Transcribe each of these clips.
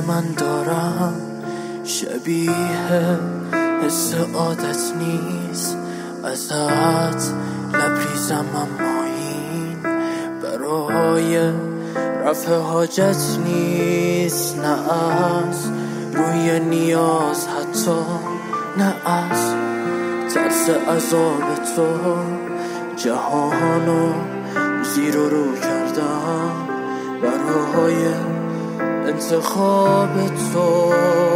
من دارم شبیه حس عادت نیست ازت لبریزم، اما این برای رفع حاجت نیست. نه از روی نیاز، حتی نه از ترس عذاب تو جهانو زیر و رو کردم برای انتخاب تو.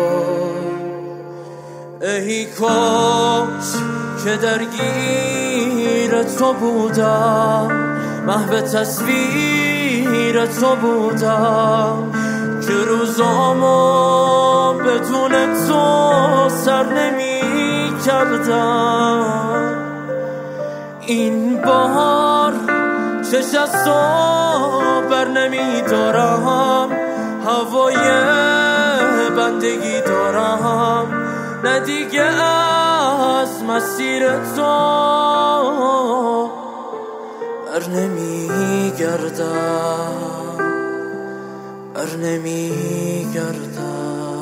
ای کاش که درگیر تو بودم، محو تصویر تو بودم، که روزامو بدون تو سر نمی کردم. این بار چشم از تو بر نمی دارم، هوای بندگی دارم، نه دیگه از مسیر تو بر نمی گردم، بر نمی گردم.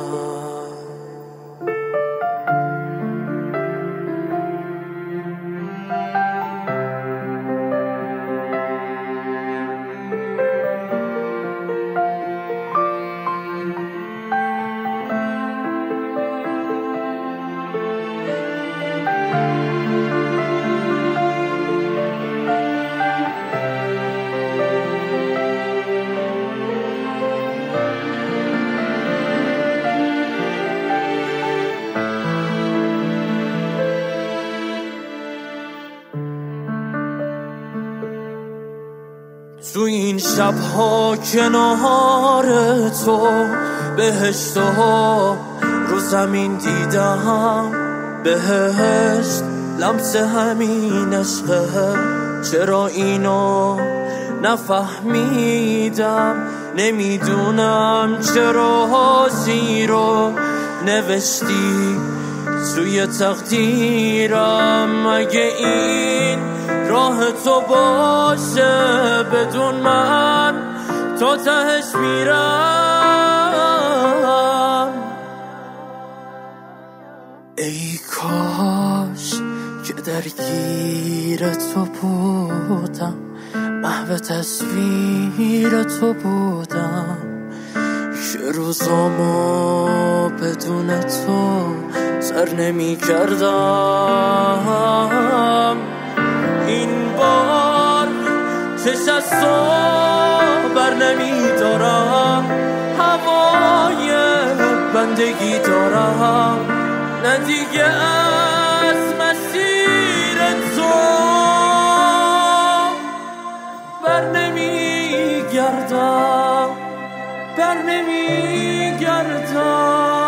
تو این شبها کنار تو بهشتها رو زمین دیدم، بهشت لمس همین عشقه. چرا اینو نفهمیدم، نمیدونم چرا زیرو نوشتی توی تقدیرم. مگه این راه تو باشه بدون من تا تهش میرم؟ ای کاش که درگیر تو بودم، محو تصویر تو بودم، که روزامو بدون تو سر نمی کردم. این بار چشم از تو بر نمی دارم، هوای بندگی دارم، نه دیگه از مسیر تو بر نمی گردم، بر نمی گردم.